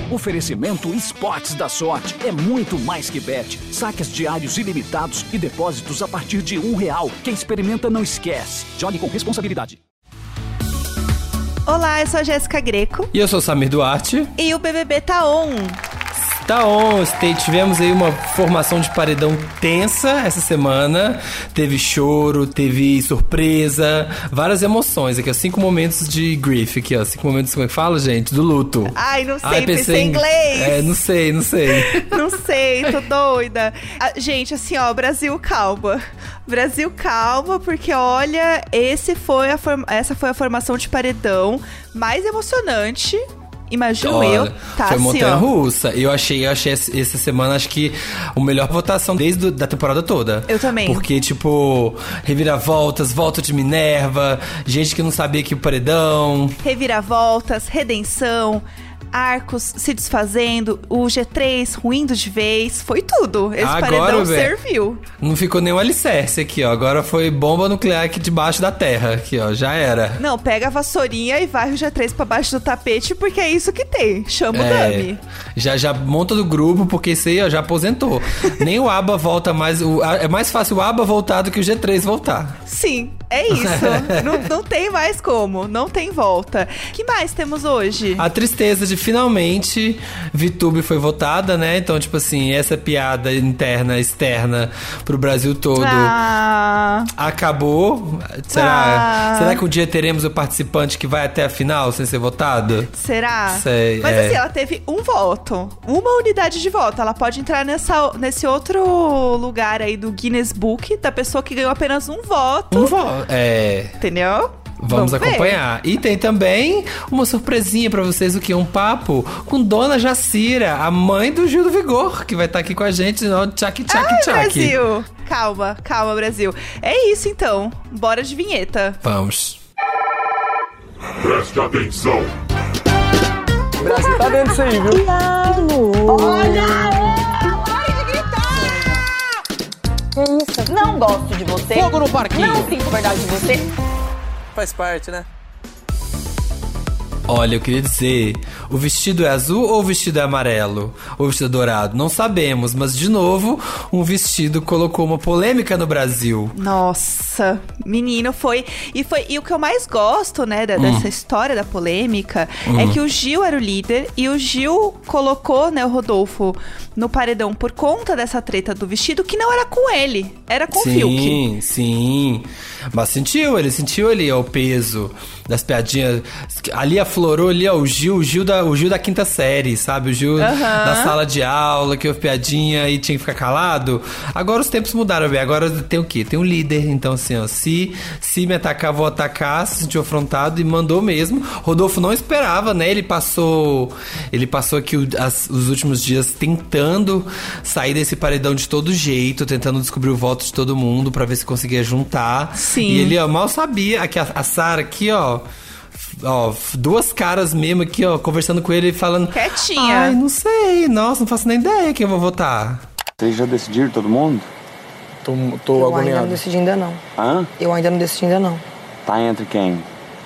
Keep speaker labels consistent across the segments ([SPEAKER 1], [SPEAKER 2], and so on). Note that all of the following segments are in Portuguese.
[SPEAKER 1] Oferecimento Esportes da Sorte. É muito mais que bet. Saques diários ilimitados e depósitos a partir de R$1. Quem experimenta não esquece. Jogue com responsabilidade.
[SPEAKER 2] Olá, eu sou a Jéssica Greco.
[SPEAKER 3] E eu sou o Samir Duarte.
[SPEAKER 2] E o BBB tá on.
[SPEAKER 3] Tá on, tivemos aí uma formação de paredão tensa essa semana. Teve choro, teve surpresa, várias emoções. Aqui, ó, 5 momentos de grief aqui, ó. 5 momentos, como é que fala, gente? Do luto.
[SPEAKER 2] Ai, não sei, pensei em inglês.
[SPEAKER 3] É, não sei.
[SPEAKER 2] Não sei, tô doida. Gente, assim, ó, Brasil, calma. Brasil, calma, porque olha, essa foi a formação de paredão mais emocionante. Imagino.
[SPEAKER 3] Olha,
[SPEAKER 2] eu, tá
[SPEAKER 3] foi
[SPEAKER 2] assim,
[SPEAKER 3] montanha-russa. Eu achei essa semana, acho que a melhor votação desde da temporada toda.
[SPEAKER 2] Eu também.
[SPEAKER 3] Porque, tipo, reviravoltas, volta de Minerva, gente que não sabia que o paredão...
[SPEAKER 2] Reviravoltas, redenção... Arcos se desfazendo, o G3 ruindo de vez, foi tudo. Esse paredão serviu.
[SPEAKER 3] Não ficou nenhum alicerce aqui, ó. Agora foi bomba nuclear aqui debaixo da terra, aqui, ó. Já era.
[SPEAKER 2] Não, pega a vassourinha e varre o G3 pra baixo do tapete, porque é isso que tem. Chama o Dami.
[SPEAKER 3] Já monta do grupo, porque isso aí, ó, já aposentou. Nem o ABBA volta mais. É mais fácil o ABBA voltar do que o G3 voltar.
[SPEAKER 2] Sim, é isso. não tem mais como. Não tem volta. Que mais temos hoje?
[SPEAKER 3] A tristeza de finalmente VTube foi votada, né? Então, tipo assim, essa piada interna, externa pro Brasil todo acabou. Será que um dia teremos o participante que vai até a final sem ser votado?
[SPEAKER 2] Será?
[SPEAKER 3] Sei,
[SPEAKER 2] mas assim, ela teve um voto, uma unidade de voto. Ela pode entrar nesse outro lugar aí do Guinness Book da pessoa que ganhou apenas um voto. Entendeu?
[SPEAKER 3] Vamos acompanhar. E tem também uma surpresinha pra vocês, o que? Um papo com Dona Jacira, a mãe do Gil do Vigor, que vai estar aqui com a gente no Tchaki.
[SPEAKER 2] Brasil! Calma, Brasil. É isso então, bora de vinheta.
[SPEAKER 3] Vamos.
[SPEAKER 4] Preste atenção.
[SPEAKER 5] O Brasil tá dentro disso aí, viu?
[SPEAKER 6] Olha! Pare de gritar! Que isso? Não gosto de você.
[SPEAKER 5] Fogo no parquinho.
[SPEAKER 6] Não sinto verdade de você.
[SPEAKER 5] Faz parte, né?
[SPEAKER 3] Olha, eu queria dizer, o vestido é azul ou o vestido é amarelo? Ou o vestido é dourado? Não sabemos, mas de novo, um vestido colocou uma polêmica no Brasil.
[SPEAKER 2] Nossa, menino, foi. E o que eu mais gosto, né, dessa história da polêmica, é que o Gil era o líder e o Gil colocou, né, o Rodolfo no paredão por conta dessa treta do vestido, que não era com ele, era com o Fiuk.
[SPEAKER 3] Sim. Mas ele sentiu ali, ó, o peso das piadinhas. Ali aflorou ali, ó, o Gil da quinta série, sabe? O Gil da sala de aula, que houve piadinha e tinha que ficar calado. Agora os tempos mudaram, bem. Agora tem o quê? Tem um líder. Então, assim, ó, se me atacar, vou atacar. Se sentiu afrontado e mandou mesmo. Rodolfo não esperava, né? Ele passou aqui os últimos dias tentando sair desse paredão de todo jeito, tentando descobrir o voto de todo mundo pra ver se conseguia juntar.
[SPEAKER 2] Sim.
[SPEAKER 3] E ele, ó, mal sabia. Aqui, a Sara aqui, ó, duas caras mesmo aqui, ó, conversando com ele e falando...
[SPEAKER 2] Quietinha.
[SPEAKER 3] Ai, não sei. Nossa, não faço nem ideia quem eu vou votar.
[SPEAKER 7] Vocês já decidiram, todo mundo?
[SPEAKER 5] Tô
[SPEAKER 6] Eu
[SPEAKER 5] agoniado.
[SPEAKER 6] ainda não decidi ainda não.
[SPEAKER 7] Hã?
[SPEAKER 6] Eu ainda não decidi ainda não.
[SPEAKER 7] Tá entre quem?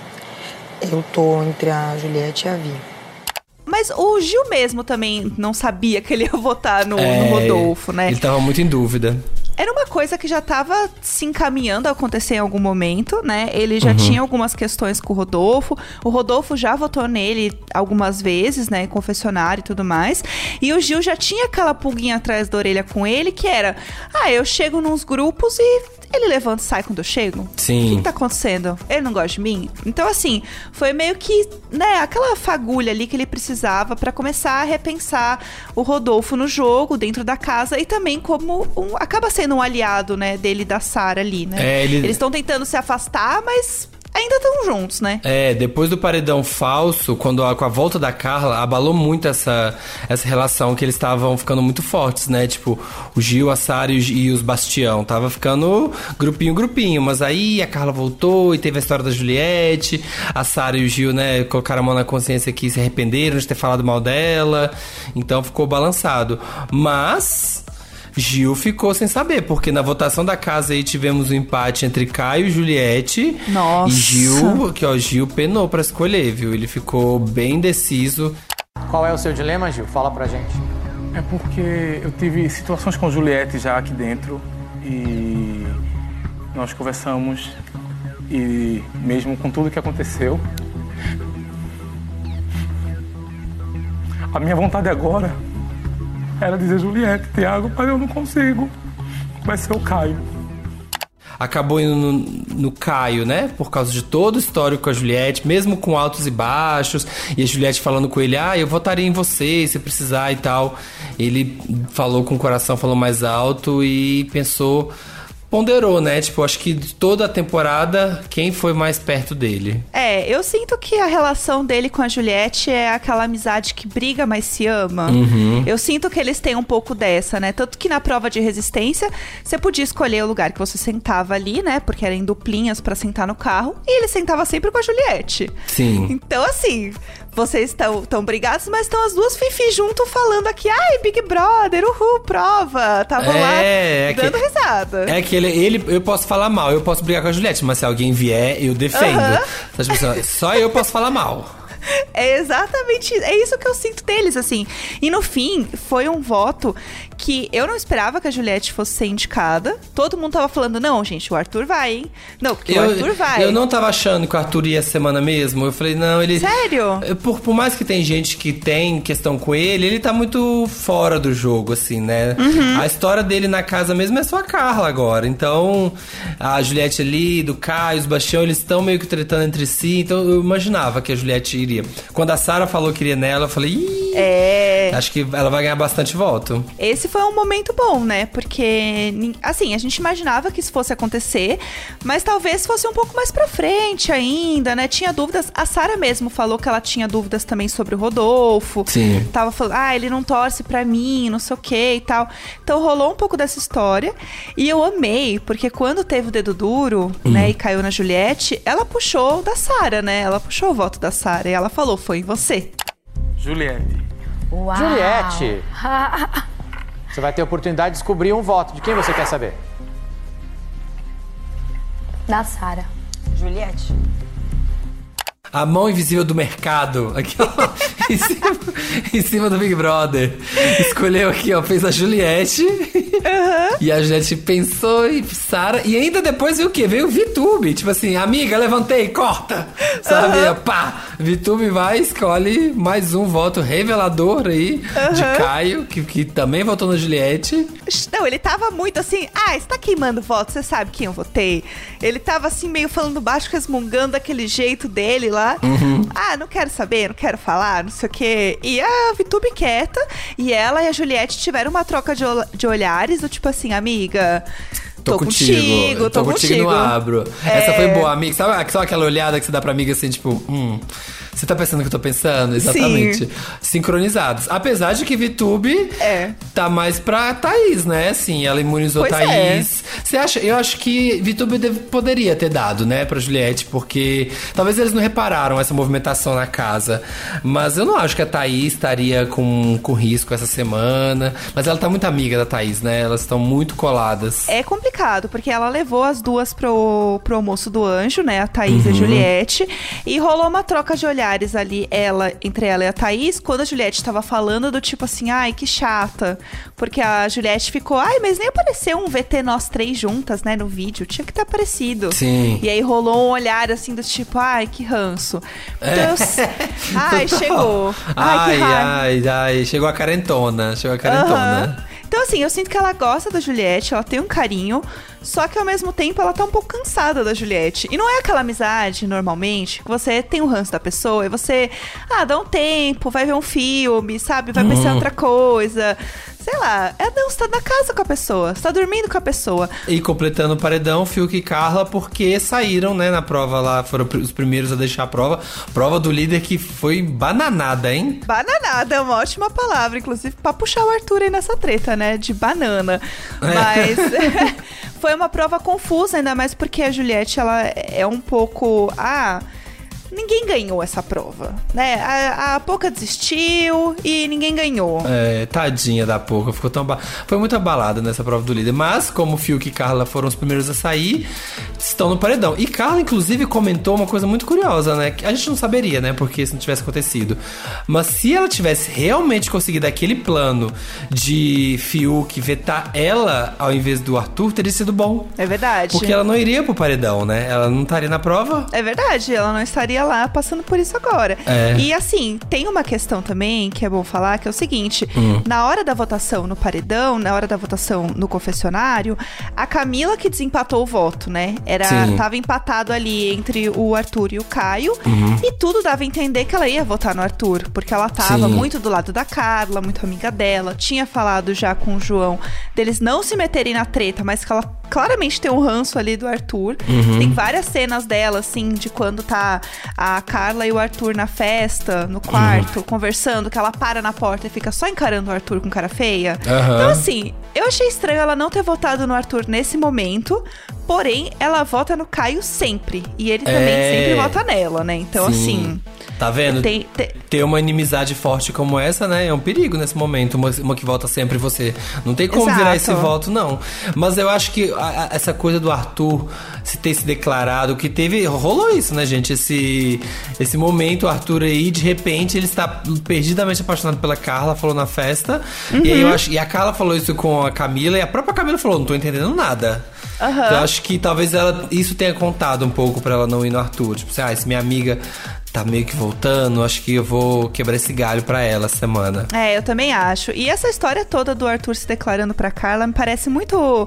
[SPEAKER 6] Eu tô entre a Juliette e a Vi.
[SPEAKER 2] Mas o Gil mesmo também não sabia que ele ia votar no Rodolfo, né?
[SPEAKER 3] Ele tava muito em dúvida.
[SPEAKER 2] Era uma coisa que já tava se encaminhando a acontecer em algum momento, né? Ele já tinha algumas questões com o Rodolfo já votou nele algumas vezes, né? Em confessionário e tudo mais. E o Gil já tinha aquela pulguinha atrás da orelha com ele, que era... eu chego nos grupos e ele levanta e sai quando eu chego.
[SPEAKER 3] Sim.
[SPEAKER 2] O que tá acontecendo? Ele não gosta de mim? Então, assim, foi meio que, né? Aquela fagulha ali que ele precisava pra começar a repensar o Rodolfo no jogo, dentro da casa. E também como acaba sendo um aliado, né? Dele e da Sara ali, né? Eles estão tentando se afastar, mas... ainda estão juntos, né?
[SPEAKER 3] Depois do paredão falso, com a volta da Carla, abalou muito essa relação, que eles estavam ficando muito fortes, né? Tipo, o Gil, a Sara e os Bastião. Tava ficando grupinho. Mas aí a Carla voltou e teve a história da Juliette. A Sara e o Gil, né, colocaram a mão na consciência que se arrependeram de ter falado mal dela. Então ficou balançado. Mas... Gil ficou sem saber, porque na votação da casa aí tivemos um empate entre Caio e Juliette.
[SPEAKER 2] Nossa.
[SPEAKER 3] E Gil penou pra escolher, viu? Ele ficou bem indeciso.
[SPEAKER 8] Qual é o seu dilema, Gil? Fala pra gente.
[SPEAKER 9] É porque eu tive situações com Juliette já aqui dentro e nós conversamos e mesmo com tudo que aconteceu, a minha vontade agora era dizer Juliette, Thiago, mas eu não consigo. Vai ser o Caio.
[SPEAKER 3] Acabou indo no Caio, né? Por causa de todo o histórico com a Juliette, mesmo com altos e baixos. E a Juliette falando com ele, eu votaria em você se precisar e tal. Ele falou com o coração, falou mais alto e pensou... Ponderou, né? Tipo, acho que de toda a temporada, quem foi mais perto dele?
[SPEAKER 2] Eu sinto que a relação dele com a Juliette é aquela amizade que briga, mas se ama. Eu sinto que eles têm um pouco dessa, né? Tanto que na prova de resistência, você podia escolher o lugar que você sentava ali, né? Porque eram em duplinhas pra sentar no carro. E ele sentava sempre com a Juliette.
[SPEAKER 3] Sim.
[SPEAKER 2] Então, assim... Vocês estão brigados, mas estão as duas fifi junto falando aqui, ai, Big Brother, uhul, prova. Estavam lá dando risada.
[SPEAKER 3] É que ele, eu posso falar mal, eu posso brigar com a Juliette, mas se alguém vier, eu defendo. Só eu posso falar mal.
[SPEAKER 2] É exatamente isso. É isso que eu sinto deles, assim. E no fim, foi um voto que eu não esperava que a Juliette fosse ser indicada. Todo mundo tava falando, não, gente, o Arthur vai, hein? Não, porque o Arthur vai.
[SPEAKER 3] Eu não tava achando que o Arthur ia semana mesmo. Eu falei, não, ele...
[SPEAKER 2] Sério?
[SPEAKER 3] Por mais que tem gente que tem questão com ele tá muito fora do jogo, assim, né? A história dele na casa mesmo é só a Carla agora. Então, a Juliette ali, do Caio, os Bastião, eles estão meio que tretando entre si. Então, eu imaginava que a Juliette iria. Quando a Sara falou que iria nela, eu falei, acho que ela vai ganhar bastante voto.
[SPEAKER 2] Esse foi um momento bom, né? Porque, assim, a gente imaginava que isso fosse acontecer, mas talvez fosse um pouco mais pra frente ainda, né? Tinha dúvidas. A Sara mesmo falou que ela tinha dúvidas também sobre o Rodolfo.
[SPEAKER 3] Sim.
[SPEAKER 2] Tava falando, ele não torce pra mim, não sei o que e tal. Então rolou um pouco dessa história. E eu amei, porque quando teve o dedo duro, né, e caiu na Juliette, ela puxou da Sara, né? Ela puxou o voto da Sara e ela falou, foi em você.
[SPEAKER 9] Juliette.
[SPEAKER 8] Uau. Juliette. Você vai ter a oportunidade de descobrir um voto. De quem você quer saber?
[SPEAKER 6] Da Sara.
[SPEAKER 10] Juliette.
[SPEAKER 3] A mão invisível do mercado. Aqui, ó. em cima do Big Brother. Escolheu aqui, ó. Fez a Juliette. E a Juliette pensou em Sara. E ainda depois veio o quê? Veio o VTube. Tipo assim, amiga, levantei, corta. Sabe? Pá. VTube vai e escolhe mais um voto revelador aí de Caio, que também votou na Juliette.
[SPEAKER 2] Não, ele tava muito assim, você tá queimando voto, você sabe quem eu votei. Ele tava assim, meio falando baixo, resmungando daquele jeito dele lá. Não quero saber, não quero falar, não sei o quê. E a VTube quieta, e ela e a Juliette tiveram uma troca de olhares, do tipo assim, amiga... Tô contigo,
[SPEAKER 3] não abro. Essa foi boa, amiga. Sabe aquela olhada que você dá pra amiga assim, tipo... Você tá pensando o que eu tô pensando? Exatamente. Sim. Sincronizados. Apesar de que VTube tá mais pra Thaís, né? Assim, ela imunizou Thaís. Você acha? Eu acho que VTube poderia ter dado, né? Pra Juliette, porque talvez eles não repararam essa movimentação na casa. Mas eu não acho que a Thaís estaria com risco essa semana. Mas ela tá muito amiga da Thaís, né? Elas estão muito coladas.
[SPEAKER 2] É complicado, porque ela levou as duas pro almoço do anjo, né? A Thaís e a Juliette. E rolou uma troca de olhares ali, entre ela e a Thaís, quando a Juliette tava falando do tipo assim, que chata. Porque a Juliette ficou, mas nem apareceu um VT nós três juntas, né, no vídeo. Tinha que ter aparecido.
[SPEAKER 3] Sim.
[SPEAKER 2] E aí rolou um olhar assim do tipo, que ranço. Então, chegou.
[SPEAKER 3] Chegou a carentona.
[SPEAKER 2] Então, assim, eu sinto que ela gosta da Juliette, ela tem um carinho, só que ao mesmo tempo ela tá um pouco cansada da Juliette. E não é aquela amizade, normalmente, que você tem o ranço da pessoa e você, dá um tempo, vai ver um filme, sabe? Vai pensar em outra coisa. Sei lá, você tá na casa com a pessoa, você tá dormindo com a pessoa.
[SPEAKER 3] E completando o paredão, Fiuk e Carla, porque saíram, né, na prova lá, foram os primeiros a deixar a prova. Prova do líder que foi bananada, hein?
[SPEAKER 2] Bananada é uma ótima palavra, inclusive, pra puxar o Arthur aí nessa treta, né, de banana. Mas foi uma prova confusa, ainda mais porque a Juliette, ela é um pouco... ninguém ganhou essa prova, né? A Poca desistiu e ninguém ganhou.
[SPEAKER 3] Tadinha da Poca, ficou tão foi muito abalada nessa prova do líder. Mas, como o Fiuk e Carla foram os primeiros a sair, estão no paredão. E Carla, inclusive, comentou uma coisa muito curiosa, né? Que a gente não saberia, né? Porque se não tivesse acontecido. Mas se ela tivesse realmente conseguido aquele plano de Fiuk vetar ela ao invés do Arthur, teria sido bom.
[SPEAKER 2] É verdade.
[SPEAKER 3] Porque ela não iria pro paredão, né? Ela não estaria na prova.
[SPEAKER 2] É verdade, ela não estaria lá passando por isso agora. E assim, tem uma questão também que é bom falar, que é o seguinte. Na hora da votação no paredão, na hora da votação no confessionário, a Camila que desempatou o voto, né? Tava empatado ali entre o Arthur e o Caio. E tudo dava a entender que ela ia votar no Arthur, porque ela tava muito do lado da Carla, muito amiga dela. Tinha falado já com o João deles não se meterem na treta, mas que ela claramente tem um ranço ali do Arthur. Tem várias cenas dela, assim, de quando tá a Carla e o Arthur na festa, no quarto, conversando, que ela para na porta e fica só encarando o Arthur com cara feia. Então, assim, eu achei estranho ela não ter votado no Arthur nesse momento, porém, ela vota no Caio sempre. E ele também sempre vota nela, né? Então, assim...
[SPEAKER 3] Tá vendo? Ter uma inimizade forte como essa, né? É um perigo nesse momento. Uma que vota sempre você. Não tem como virar esse voto, não. Mas eu acho que essa coisa do Arthur se ter se declarado, que rolou isso, né, gente? Esse momento, o Arthur aí, de repente, ele está perdidamente apaixonado pela Carla, falou na festa. E aí e a Carla falou isso com a Camila, e a própria Camila falou, não tô entendendo nada. Então, eu acho que talvez isso tenha contado um pouco pra ela não ir no Arthur. Tipo assim, se minha amiga tá meio que voltando, acho que eu vou quebrar esse galho pra ela essa semana.
[SPEAKER 2] Eu também acho. E essa história toda do Arthur se declarando pra Carla me parece muito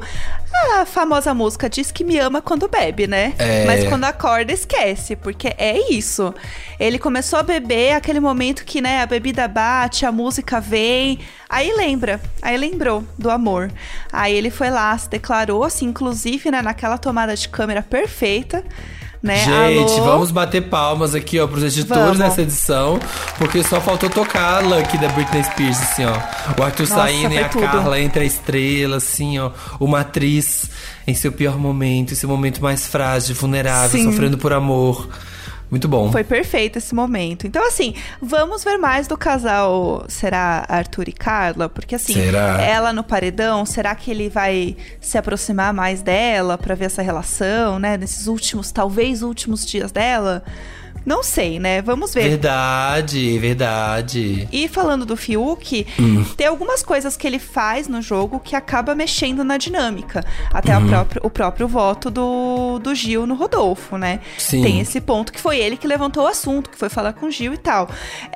[SPEAKER 2] a famosa música Diz que me ama quando bebe, né? Mas quando acorda, esquece, porque é isso. Ele começou a beber, aquele momento que, né, a bebida bate, a música vem, aí lembrou do amor. Aí ele foi lá, se declarou, assim, inclusive, né, naquela tomada de câmera perfeita, né?
[SPEAKER 3] Gente, vamos bater palmas aqui, ó, pros editores dessa edição, porque só faltou tocar a Lucky da Britney Spears, assim, ó. O Arthur saindo e a Carla entre a estrela, assim, ó. Uma atriz em seu pior momento, em seu momento mais frágil, vulnerável, sofrendo por amor. Muito bom.
[SPEAKER 2] Foi perfeito esse momento. Então, assim, vamos ver mais do casal, será Arthur e Carla? Porque, assim, ela no paredão, será que ele vai se aproximar mais dela pra ver essa relação, né? Nesses talvez últimos dias dela? Não sei, né? Vamos ver.
[SPEAKER 3] Verdade.
[SPEAKER 2] E falando do Fiuk, tem algumas coisas que ele faz no jogo que acaba mexendo na dinâmica. Até o próprio voto do Gil no Rodolfo, né?
[SPEAKER 3] Sim.
[SPEAKER 2] Tem esse ponto que foi ele que levantou o assunto, que foi falar com o Gil e tal.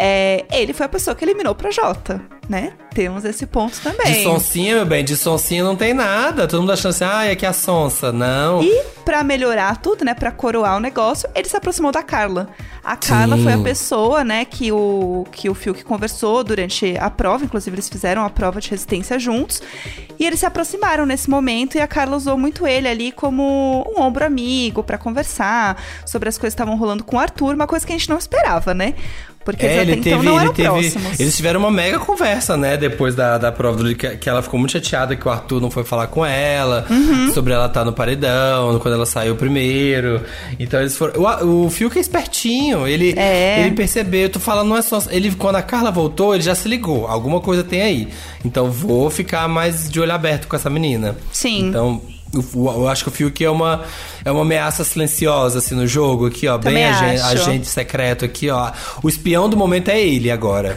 [SPEAKER 2] Ele foi a pessoa que eliminou pra Jota, né? Temos esse ponto também.
[SPEAKER 3] De sonsinha, meu bem, de sonsinha não tem nada. Todo mundo achando assim, é que a sonsa. Não.
[SPEAKER 2] E pra melhorar tudo, né? Pra coroar o negócio, ele se aproximou da Carla. A Carla foi a pessoa, né, que o Fiuk conversou durante a prova. Inclusive, eles fizeram a prova de resistência juntos. E eles se aproximaram nesse momento. E a Carla usou muito ele ali como um ombro amigo pra conversar sobre as coisas que estavam rolando com o Arthur. Uma coisa que a gente não esperava, né? Porque então não eram próximos.
[SPEAKER 3] Eles tiveram uma mega conversa, né? Depois da prova, que ela ficou muito chateada que o Arthur não foi falar com ela, sobre ela estar no paredão, quando ela saiu primeiro. Então eles foram... O Fiuk é espertinho, ele percebeu, eu tô falando, não é só... Quando a Carla voltou, ele já se ligou, alguma coisa tem aí. Então vou ficar mais de olho aberto com essa menina.
[SPEAKER 2] Sim.
[SPEAKER 3] Então... Eu acho que o Fiuk é uma ameaça silenciosa, assim, no jogo, aqui, ó. Também bem agente secreto aqui, ó. O espião do momento é ele agora.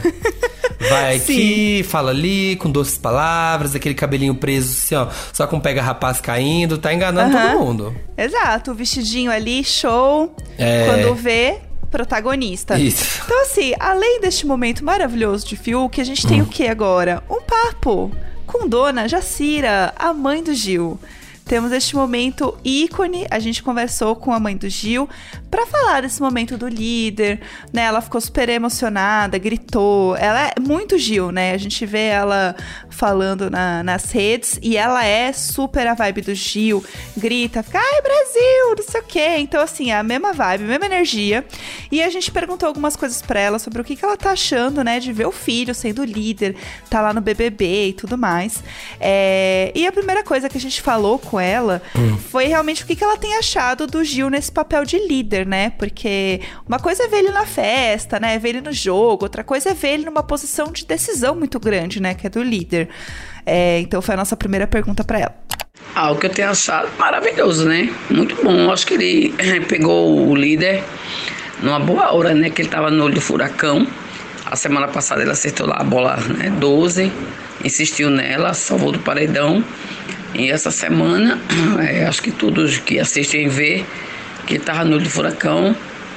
[SPEAKER 3] Vai aqui, fala ali, com doces palavras, aquele cabelinho preso, assim, ó. Só com pega rapaz caindo, tá enganando todo mundo.
[SPEAKER 2] Exato, o vestidinho ali, show. Quando vê... protagonista.
[SPEAKER 3] Isso.
[SPEAKER 2] Então, assim, além deste momento maravilhoso de Fiuk, a gente tem o que agora? Um papo com Dona Jacira, a mãe do Gil. Temos este momento ícone, a gente conversou com a mãe do Gil pra falar desse momento do líder, né? Ela ficou super emocionada, gritou. Ela é muito Gil, né? A gente vê ela falando nas redes e ela é super a vibe do Gil. Grita, fica, ai, Brasil, não sei o quê. Então, assim, é a mesma vibe, a mesma energia. E a gente perguntou algumas coisas pra ela sobre o que ela tá achando, né? De ver o filho sendo líder, tá lá no BBB e tudo mais. E a primeira coisa que a gente falou com ela foi realmente o que ela tem achado do Gil nesse papel de líder, né? Porque uma coisa é ver ele na festa, né? Ver ele no jogo. Outra coisa é ver ele numa posição de decisão muito grande, né? Que é do líder. Então foi a nossa primeira pergunta pra ela.
[SPEAKER 10] O que eu tenho achado maravilhoso, né? Muito bom. Acho que ele pegou o líder numa boa hora, né? Que ele tava no olho do furacão. A semana passada ele acertou lá a bola, né? 12. Insistiu nela, salvou do paredão. E essa semana, acho que todos que assistem vê que ele tava no olho do furacão.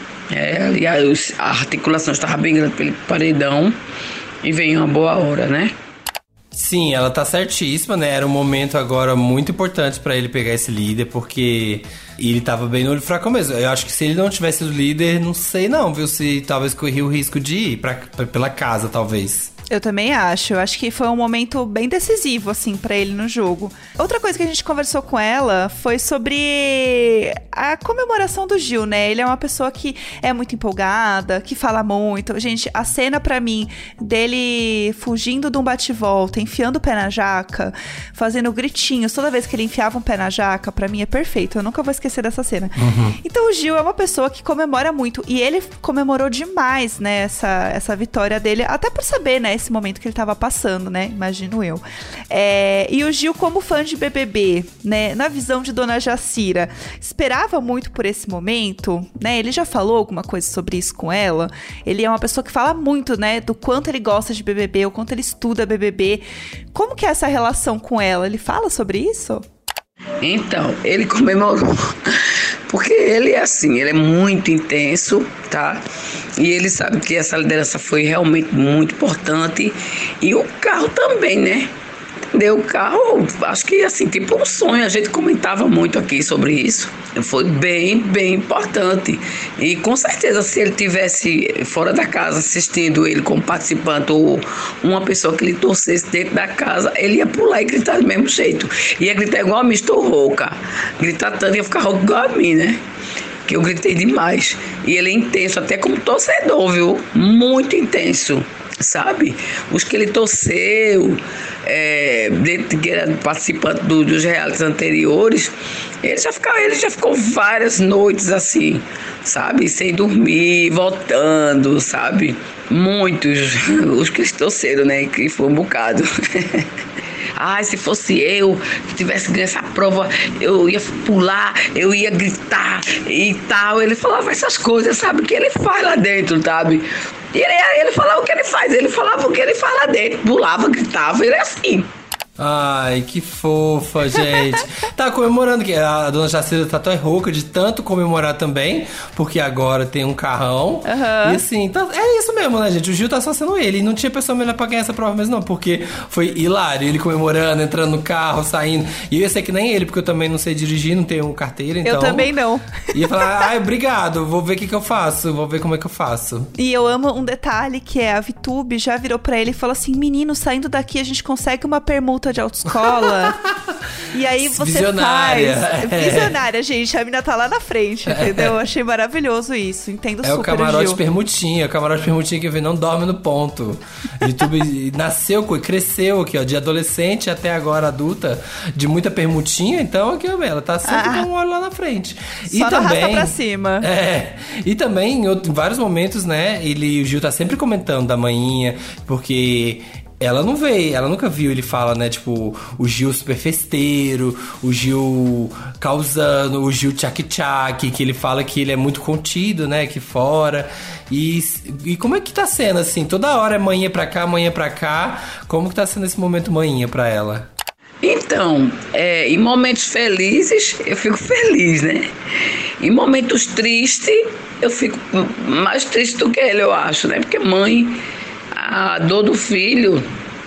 [SPEAKER 10] E a articulação estava bem grande pelo paredão. E veio uma boa hora, né?
[SPEAKER 3] Sim, ela tá certíssima, né? Era um momento agora muito importante pra ele pegar esse líder, porque ele tava bem no olho fraco mesmo. Eu acho que se ele não tivesse sido líder, não sei não, viu? Se talvez corria o risco de ir pela casa, talvez. Eu
[SPEAKER 2] também acho. Eu acho que foi um momento bem decisivo, assim, pra ele no jogo. Outra coisa que a gente conversou com ela foi sobre a comemoração do Gil, né? Ele é uma pessoa que é muito empolgada, que fala muito. Gente, a cena pra mim dele fugindo de um bate-volta, enfiando o pé na jaca, fazendo gritinhos toda vez que ele enfiava um pé na jaca, pra mim é perfeito. Eu nunca vou esquecer dessa cena. Então o Gil é uma pessoa que comemora muito. E ele comemorou demais, né? Essa vitória dele, até por saber, né? Esse momento que ele tava passando, né? Imagino eu. E o Gil, como fã de BBB, né? Na visão de Dona Jacira, esperava muito por esse momento, né? Ele já falou alguma coisa sobre isso com ela. Ele é uma pessoa que fala muito, né? Do quanto ele gosta de BBB, o quanto ele estuda BBB. Como que é essa relação com ela? Ele fala sobre isso?
[SPEAKER 10] Então, ele comemorou. Porque ele é assim, ele é muito intenso, tá? E ele sabe que essa liderança foi realmente muito importante. E o carro também, né? Entendeu? O carro, acho que assim, tipo um sonho. A gente comentava muito aqui sobre isso. Foi bem, bem importante. E com certeza, se ele tivesse fora da casa assistindo ele como participante ou uma pessoa que lhe torcesse dentro da casa, ele ia pular e gritar do mesmo jeito. Ia gritar igual a mim, estou rouca. Gritar tanto, ia ficar rouco igual a mim, né? Que eu gritei demais. E ele é intenso, até como torcedor, viu? Muito intenso, sabe? Os que ele torceu, dentro que era participante dos realities anteriores, ele já ficou várias noites assim, sabe? Sem dormir, voltando, sabe? Muitos, os que torceram, né? Que foi um bocado. Se fosse eu que tivesse ganho essa prova, eu ia pular, eu ia gritar e tal. Ele falava essas coisas, sabe? Que ele faz lá dentro, sabe? E ele falava o que ele faz, ele falava o que ele faz lá dentro. Pulava, gritava, ele é assim.
[SPEAKER 3] Ai, que fofa, gente. Tá comemorando, que a Dona Jacira tá tão rouca de tanto comemorar também, porque agora tem um carrão. E assim, é isso mesmo, né, gente? O Gil tá só sendo ele. E não tinha pessoa melhor pra ganhar essa prova mesmo, não, porque foi hilário. Ele comemorando, entrando no carro, saindo. E eu ia ser que nem ele, porque eu também não sei dirigir, não tenho carteira, então...
[SPEAKER 2] Eu também não.
[SPEAKER 3] Ia falar, obrigado, vou ver o que eu faço, vou ver como é que eu faço.
[SPEAKER 2] E eu amo um detalhe, que é a VTube já virou pra ele e falou assim: menino, saindo daqui a gente consegue uma permuta de autoescola. E aí você
[SPEAKER 3] Visionária.
[SPEAKER 2] faz. Visionária, gente. A mina tá lá na frente, entendeu? Eu achei maravilhoso isso. Entendo super.
[SPEAKER 3] É o camarote permutinha. O camarote permutinha que não dorme no ponto. YouTube nasceu, cresceu aqui, ó, de adolescente até agora adulta, de muita permutinha. Então aqui, ó, ela tá sempre com um olho lá na frente.
[SPEAKER 2] Só e também arrasta pra cima.
[SPEAKER 3] E também em vários momentos, né, o Gil tá sempre comentando da manhinha, porque ela não vê, ela nunca viu, ele fala, né, tipo, o Gil super festeiro, o Gil causando, o Gil tchac-tchac, que ele fala que ele é muito contido, né, aqui fora. E como é que tá sendo, assim, toda hora é manhinha pra cá, como que tá sendo esse momento manhinha pra ela?
[SPEAKER 10] Então, em momentos felizes, eu fico feliz, né? Em momentos tristes, eu fico mais triste do que ele, eu acho, né? Porque mãe, a dor do filho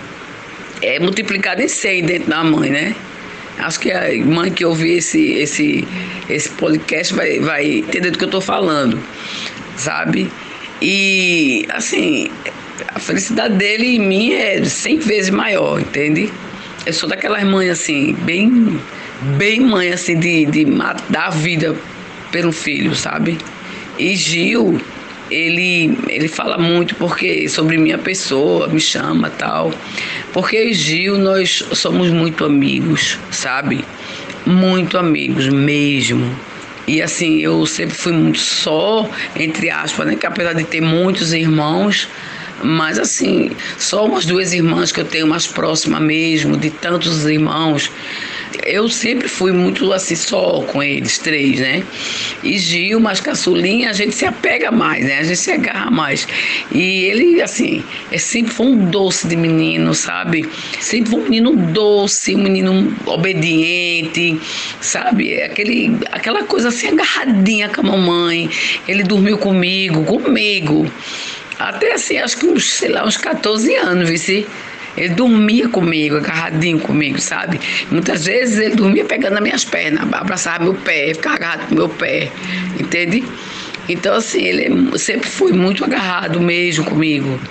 [SPEAKER 10] é multiplicada em 100 dentro da mãe, né? Acho que a mãe que ouvir esse podcast vai entender do que eu tô falando, sabe? E, assim, a felicidade dele em mim é 100 vezes maior, entende? Eu sou daquelas mães, assim, bem mãe, assim, de dar a vida pelo filho, sabe? E Gil, ele fala muito sobre minha pessoa, me chama e tal. Porque Gil, nós somos muito amigos, sabe? muito amigos mesmo. E assim, eu sempre fui muito só, entre aspas, né? Que apesar de ter muitos irmãos, mas assim, só umas 2 irmãs que eu tenho mais próxima mesmo, de tantos irmãos. Eu sempre fui muito assim, só com eles 3, né? E Gil, mais caçulinha, a gente se apega mais, né? A gente se agarra mais. E ele, assim, sempre foi um doce de menino, sabe? Sempre foi um menino doce, um menino obediente, sabe? Aquela coisa assim, agarradinha com a mamãe. Ele dormiu comigo. Até assim, acho que uns 14 anos, viu? Ele dormia comigo, agarradinho comigo, sabe? Muitas vezes ele dormia pegando as minhas pernas, abraçava meu pé, ficava agarrado com meu pé, entende? Então, assim, ele sempre foi muito agarrado mesmo comigo.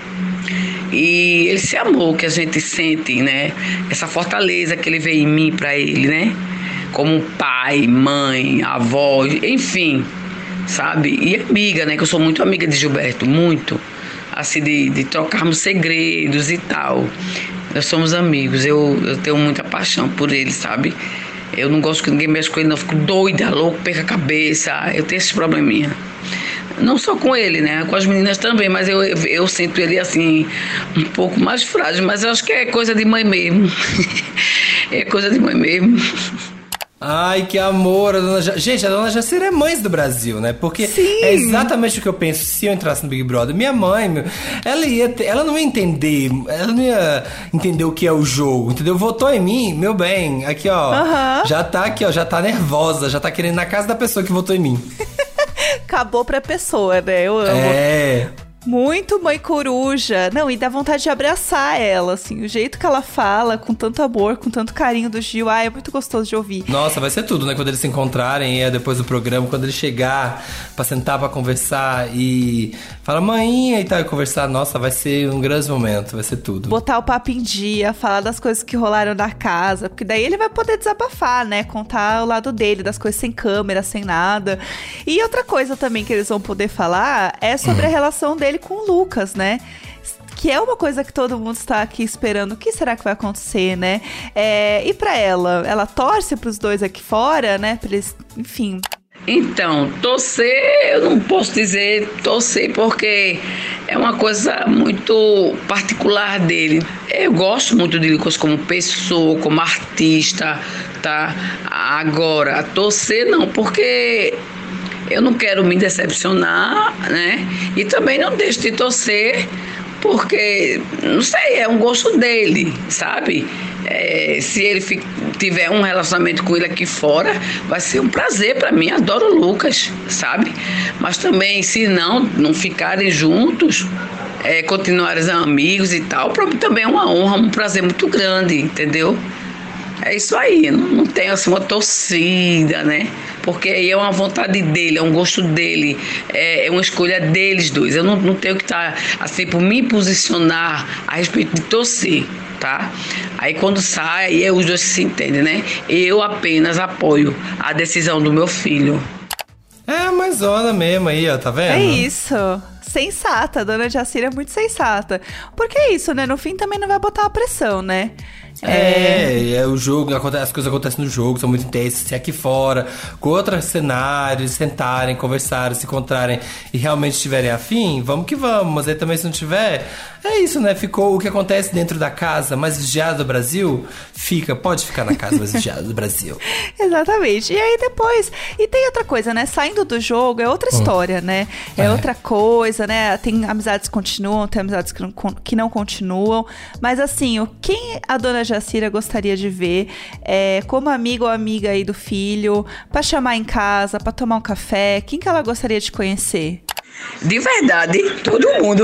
[SPEAKER 10] E esse amor que a gente sente, né? Essa fortaleza que ele vê em mim pra ele, né? Como pai, mãe, avó, enfim, sabe? E amiga, né? Que eu sou muito amiga de Gilberto, muito. Assim, de trocarmos segredos e tal. Nós somos amigos, eu tenho muita paixão por ele, sabe? Eu não gosto que ninguém mexa com ele, não. Eu fico doida, louco, perco a cabeça. Eu tenho esse probleminha. Não só com ele, né? Com as meninas também, mas eu sinto ele, assim, um pouco mais frágil. Mas eu acho que é coisa de mãe mesmo. É coisa de mãe mesmo.
[SPEAKER 3] Ai, que amor, gente, a dona Jacira é mãe do Brasil, né? Porque
[SPEAKER 2] Sim.
[SPEAKER 3] É exatamente o que eu penso se eu entrasse no Big Brother. Minha mãe, ela não ia entender, o que é o jogo, entendeu? Votou em mim, meu bem, aqui ó, já tá aqui ó, já tá nervosa, já tá querendo ir na casa da pessoa que votou em mim.
[SPEAKER 2] Acabou pra pessoa, né? Eu amo. Muito mãe coruja. Não, e dá vontade de abraçar ela, assim. O jeito que ela fala, com tanto amor, com tanto carinho do Gil. É muito gostoso de ouvir.
[SPEAKER 3] Nossa, vai ser tudo, né? Quando eles se encontrarem, depois do programa, quando ele chegar pra sentar pra conversar e fala, mãinha e tal, e conversar. Nossa, vai ser um grande momento, vai ser tudo.
[SPEAKER 2] Botar o papo em dia, falar das coisas que rolaram na casa, porque daí ele vai poder desabafar, né? Contar o lado dele, das coisas sem câmera, sem nada. E outra coisa também que eles vão poder falar é sobre a relação dele com o Lucas, né? Que é uma coisa que todo mundo está aqui esperando. O que será que vai acontecer, né? E pra ela torce pros dois aqui fora, né? Pra eles, enfim.
[SPEAKER 10] Então, torcer, eu não posso dizer torcer porque é uma coisa muito particular dele. Eu gosto muito de Lucas como pessoa, como artista, tá? Agora, torcer não, porque eu não quero me decepcionar, né? E também não deixo de torcer, porque, não sei, é um gosto dele, sabe? Se ele tiver um relacionamento com ele aqui fora, vai ser um prazer pra mim. Adoro o Lucas, sabe? Mas também, se não ficarem juntos, continuarem amigos e tal, pra mim também é uma honra, um prazer muito grande, entendeu? É isso aí, não tenho assim uma torcida, né? Porque aí é uma vontade dele, é um gosto dele, é uma escolha deles dois. Eu não tenho que estar assim por me posicionar a respeito de torcer, tá? Aí quando sai, os dois se entendem, né? Eu apenas apoio a decisão do meu filho.
[SPEAKER 3] É, mas olha mesmo aí, ó, tá vendo?
[SPEAKER 2] É isso. Sensata, a dona Jacira é muito sensata. Porque é isso, né? No fim também não vai botar a pressão, né?
[SPEAKER 3] O jogo, as coisas acontecem no jogo, são muito intensas. Se aqui fora, com outros cenários, sentarem, conversarem, se encontrarem e realmente estiverem afim, vamos que vamos. Mas aí também se não tiver, é isso, né? Ficou o que acontece dentro da casa mais vigiada do Brasil, pode ficar na casa mais vigiada do Brasil.
[SPEAKER 2] Exatamente. E aí depois, e tem outra coisa, né? Saindo do jogo é outra história, né? É outra coisa, né? Tem amizades que continuam, tem amizades que não continuam. Mas assim, quem a dona Jacira gostaria de ver como amigo ou amiga aí do filho, pra chamar em casa, pra tomar um café? Quem que ela gostaria de conhecer?
[SPEAKER 10] De verdade, todo mundo.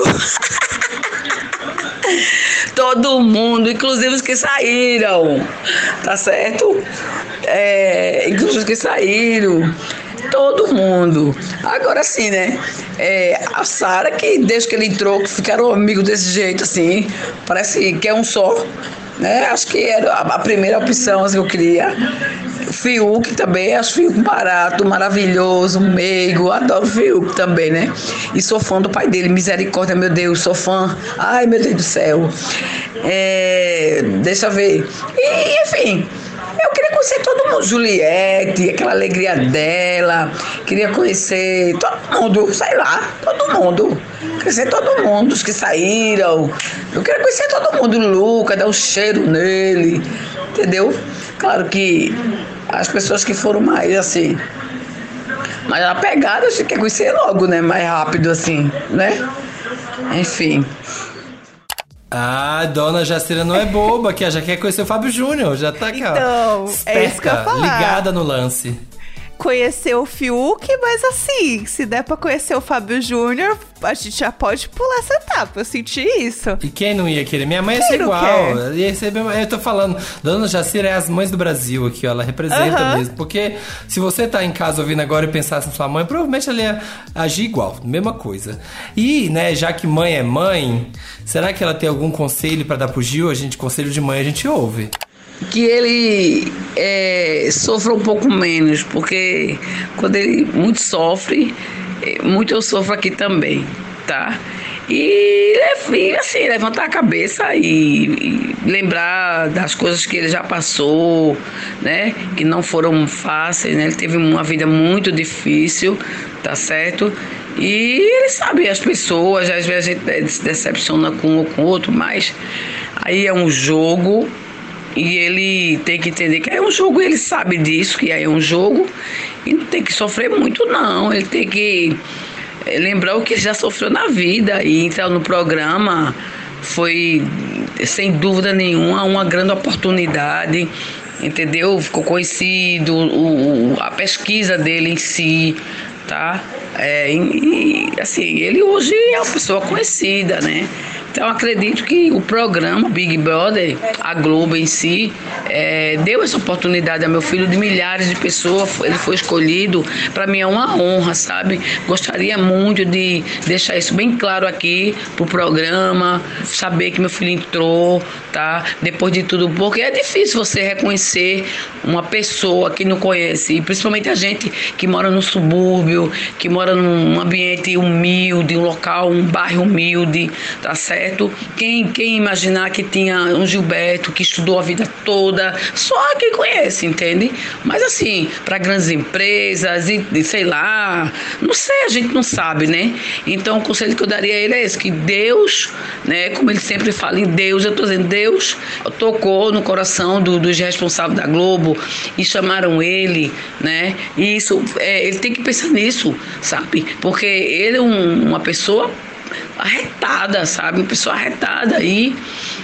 [SPEAKER 10] Todo mundo, inclusive os que saíram, tá certo? Inclusive os que saíram, todo mundo. Agora sim, né? A Sara, que desde que ele entrou, que ficaram amigos desse jeito, assim, parece que é um só, né? Acho que era a primeira opção assim, que eu queria. O Fiuk também, acho o Fiuk barato, maravilhoso, meigo, adoro o Fiuk também, né? E sou fã do pai dele, misericórdia, meu Deus, sou fã. Ai, meu Deus do céu. Deixa eu ver. E, enfim, eu queria conhecer todo mundo, Juliette, aquela alegria dela, queria conhecer todo mundo, sei lá, todo mundo. Conhecer todo mundo, os que saíram. Eu queria conhecer todo mundo, o Luca, dar um cheiro nele, entendeu? Claro que as pessoas que foram mais assim, mais apegadas, você quer conhecer logo, né? Mais rápido assim, né? Enfim.
[SPEAKER 3] Ah, dona Jacira não é boba, que já quer conhecer o Fábio Júnior, já tá aqui,
[SPEAKER 2] então,
[SPEAKER 3] ó. Esperta,
[SPEAKER 2] é isso que eu ia falar.
[SPEAKER 3] Ligada no lance.
[SPEAKER 2] Conhecer o Fiuk, mas assim, se der pra conhecer o Fábio Júnior, a gente já pode pular essa etapa, eu senti isso.
[SPEAKER 3] E quem não ia querer? Minha mãe ia ser igual. Ia ser, eu tô falando, Dona Jacira é as mães do Brasil aqui, ó, ela representa mesmo. Porque se você tá em casa ouvindo agora e pensasse na sua mãe, provavelmente ela ia agir igual, mesma coisa. E, né, já que mãe é mãe, será que ela tem algum conselho pra dar pro Gil? Conselho de mãe a gente ouve.
[SPEAKER 10] Que ele sofra um pouco menos, porque quando ele muito sofre, muito eu sofro aqui também, tá? E assim, levantar a cabeça e lembrar das coisas que ele já passou, né? Que não foram fáceis, né? Ele teve uma vida muito difícil, tá certo? E ele sabe, as pessoas, às vezes a gente se decepciona com um ou com o outro, mas aí é um jogo. E ele tem que entender que é um jogo, ele sabe disso, que aí é um jogo, e não tem que sofrer muito, não. Ele tem que lembrar o que ele já sofreu na vida, e entrar no programa foi, sem dúvida nenhuma, uma grande oportunidade, entendeu? Ficou conhecido, a pesquisa dele em si, tá? E assim, ele hoje é uma pessoa conhecida, né? Então, acredito que o programa Big Brother, a Globo em si, deu essa oportunidade a meu filho de milhares de pessoas. Ele foi escolhido. Para mim é uma honra, sabe? Gostaria muito de deixar isso bem claro aqui pro programa, saber que meu filho entrou, tá? Depois de tudo, porque é difícil você reconhecer uma pessoa que não conhece, e principalmente a gente que mora no subúrbio, que mora num ambiente humilde, um local, um bairro humilde, tá certo? Quem imaginar que tinha um Gilberto que estudou a vida toda, só quem conhece, entende? Mas assim, para grandes empresas e sei lá, não sei, a gente não sabe, né? Então o conselho que eu daria a ele é esse, que Deus, né, como ele sempre fala em Deus, eu tô dizendo, Deus tocou no coração dos responsáveis da Globo e chamaram ele, né? E isso, ele tem que pensar nisso, sabe? Porque ele é uma pessoa arretada, sabe? Uma pessoa arretada e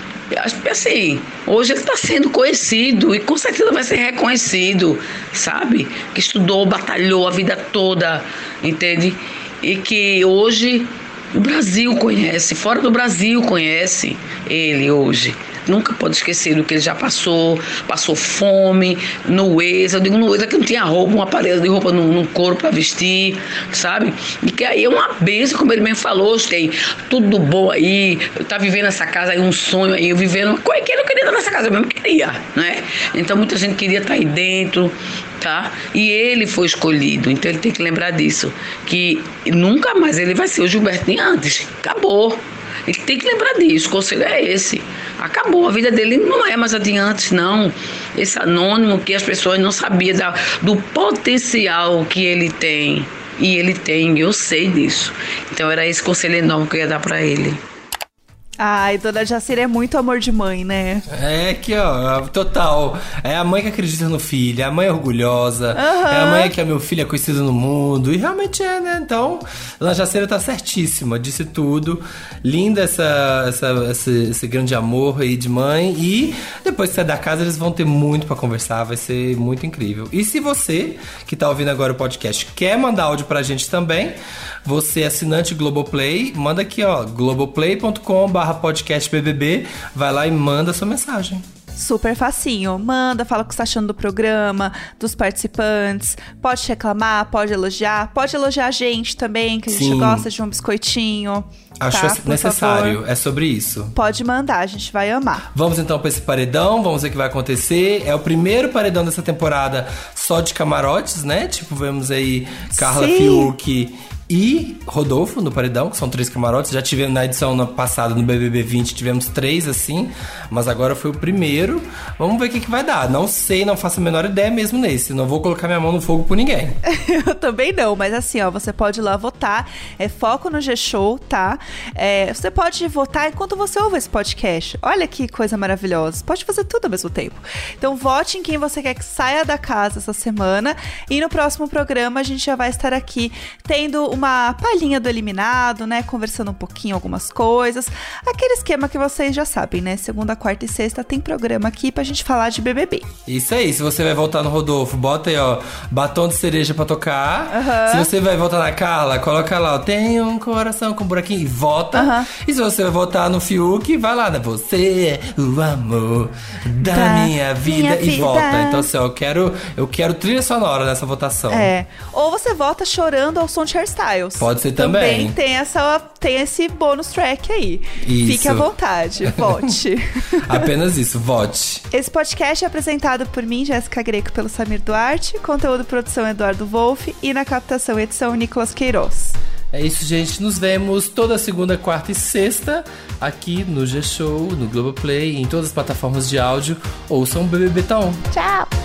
[SPEAKER 10] assim, hoje ele está sendo conhecido e com certeza vai ser reconhecido, sabe? Que estudou, batalhou a vida toda, entende? E que hoje o Brasil conhece, fora do Brasil conhece ele hoje. Nunca pode esquecer do que ele já passou fome, nueza. Eu digo nueza que não tinha roupa, um aparelho de roupa no corpo para vestir, sabe? E que aí é uma bênção, como ele mesmo falou, tem tudo bom aí, eu tá vivendo essa casa aí, um sonho aí, eu vivendo, quem não queria estar nessa casa, eu mesmo queria, né? Então muita gente queria estar aí dentro, tá? E ele foi escolhido, então ele tem que lembrar disso, que nunca mais ele vai ser o Gilberto de antes, acabou. Ele tem que lembrar disso, o conselho é esse. Acabou, a vida dele não é mais adiante, não. Esse anônimo que as pessoas não sabiam do potencial que ele tem. E ele tem, eu sei disso. Então era esse conselho enorme que eu ia dar pra ele.
[SPEAKER 2] Ai, Dona Jacira é muito amor de mãe, né?
[SPEAKER 3] É aqui, ó, total. É a mãe que acredita no filho, é a mãe orgulhosa, é a mãe que é meu filho é conhecido no mundo. E realmente é, né? Então, Dona Jacira tá certíssima, disse tudo. Linda esse grande amor aí de mãe. E depois que sair da casa, eles vão ter muito pra conversar, vai ser muito incrível. E se você, que tá ouvindo agora o podcast, quer mandar áudio pra gente também, você é assinante Globoplay, manda aqui, ó, globoplay.com/podcastbbb, vai lá e manda sua mensagem.
[SPEAKER 2] Super facinho. Manda, fala o que você tá achando do programa, dos participantes. Pode reclamar, pode elogiar a gente também, que a gente gosta de um biscoitinho.
[SPEAKER 3] Acho necessário, favor. É sobre isso.
[SPEAKER 2] Pode mandar, a gente vai amar.
[SPEAKER 3] Vamos então pra esse paredão, vamos ver o que vai acontecer. É o primeiro paredão dessa temporada só de camarotes, né? Tipo, vemos aí Carla, Fiuk e Rodolfo no paredão, que são 3 camarotes. Já tivemos na edição passada, no BBB 20, tivemos 3 assim, mas agora foi o primeiro. Vamos ver o que vai dar. Não sei, não faço a menor ideia mesmo nesse. Não vou colocar minha mão no fogo por ninguém.
[SPEAKER 2] Eu também não, mas assim, ó, você pode ir lá votar. É foco no G-Show, tá? Você pode votar enquanto você ouve esse podcast. Olha que coisa maravilhosa. Você pode fazer tudo ao mesmo tempo. Então vote em quem você quer que saia da casa essa semana. E no próximo programa a gente já vai estar aqui tendo uma palhinha do eliminado, né? Conversando um pouquinho algumas coisas. Aquele esquema que vocês já sabem, né? Segunda, quarta e sexta tem programa aqui pra gente falar de BBB.
[SPEAKER 3] Isso aí, se você vai votar no Rodolfo, bota aí, ó, batom de cereja pra tocar. Se você vai votar na Carla, coloca lá, ó, tem um coração com buraquinho e vota. E se você vai votar no Fiuk, vai lá, né? Você é o amor da minha vida e vota. Então assim, ó, eu quero trilha sonora nessa votação.
[SPEAKER 2] Ou você vota chorando ao som de Hairstyles.
[SPEAKER 3] Pode ser também.
[SPEAKER 2] Tem esse bônus track aí.
[SPEAKER 3] Isso.
[SPEAKER 2] Fique à vontade, vote.
[SPEAKER 3] Apenas isso, vote.
[SPEAKER 2] Esse podcast é apresentado por mim, Jéssica Greco, pelo Samir Duarte. Conteúdo e produção Eduardo Wolff. E na captação e edição Nicolas Queiroz.
[SPEAKER 3] É isso, gente. Nos vemos toda segunda, quarta e sexta aqui no G-Show, no Globoplay, em todas as plataformas de áudio. Ouçam o BBB Tá On.
[SPEAKER 2] Tchau!